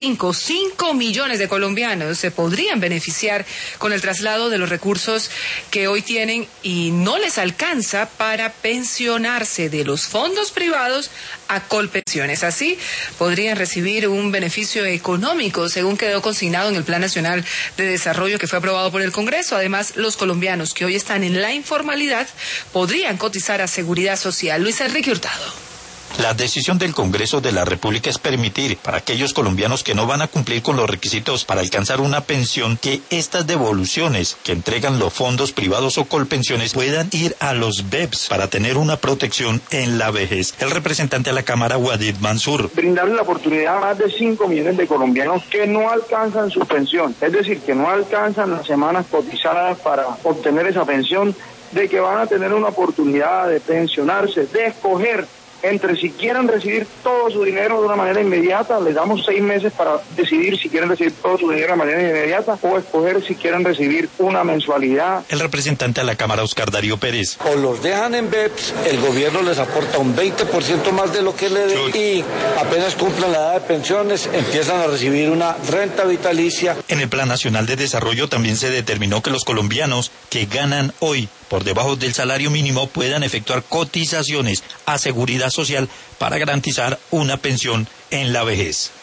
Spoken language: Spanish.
5 millones de colombianos se podrían beneficiar con el traslado de los recursos que hoy tienen y no les alcanza para pensionarse de los fondos privados a Colpensiones. Así podrían recibir un beneficio económico, según quedó consignado en el Plan Nacional de Desarrollo que fue aprobado por el Congreso. Además, los colombianos que hoy están en la informalidad podrían cotizar a Seguridad Social. Luis Enrique Hurtado. La decisión del Congreso de la República es permitir para aquellos colombianos que no van a cumplir con los requisitos para alcanzar una pensión que estas devoluciones que entregan los fondos privados o Colpensiones puedan ir a los BEPS para tener una protección en la vejez. El representante de la Cámara, Wadid Mansur. Brindarle la oportunidad a más de 5 millones de colombianos que no alcanzan su pensión, es decir, que no alcanzan las semanas cotizadas para obtener esa pensión, de que van a tener una oportunidad de pensionarse, de escoger entre si quieren recibir todo su dinero de una manera inmediata, les damos 6 meses para decidir si quieren recibir todo su dinero de manera inmediata o escoger si quieren recibir una mensualidad. El representante de la Cámara, Oscar Darío Pérez. O los dejan en BEPS, el gobierno les aporta un 20% más de lo que le dé y apenas cumplan la edad de pensiones, empiezan a recibir una renta vitalicia. En el Plan Nacional de Desarrollo también se determinó que los colombianos que ganan hoy por debajo del salario mínimo puedan efectuar cotizaciones a Seguridad Social para garantizar una pensión en la vejez.